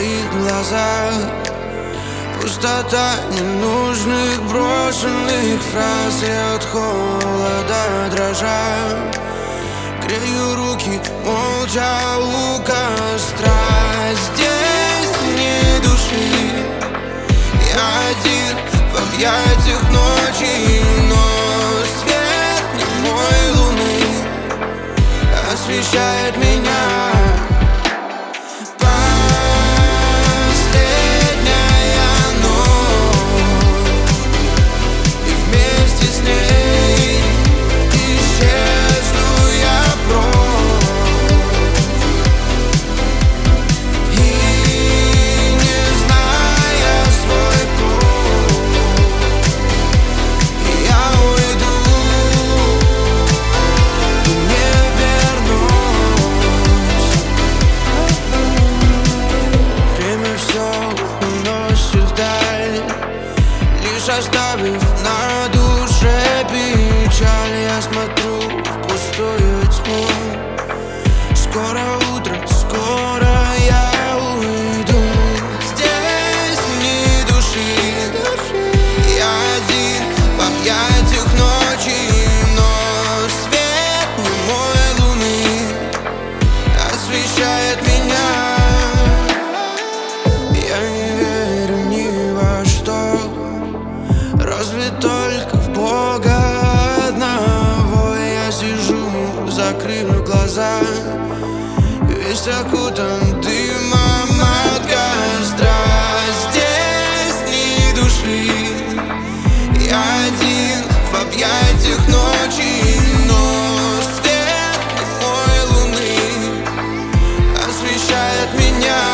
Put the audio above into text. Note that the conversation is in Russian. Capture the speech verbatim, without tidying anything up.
твоих глазах пустота ненужных брошенных фраз. И от холода дрожа грею руки молча у костра. Здесь ни души, я один в объятиях ночи, но свет немой луны освещает меня. Оставив на душе печаль, я смотрю в пустую тьму. Скоро утро, скоро я уйду. Здесь ни души, я один в объятиях ночи, но свет немой луны освещает меня. Я не верю ни во что, разве только в Бога одного. Я сижу, закрыв глаза, весь окутан дымом от костра. Здесь ни души, я один в объятиях ночи, но свет немой луны освещает меня.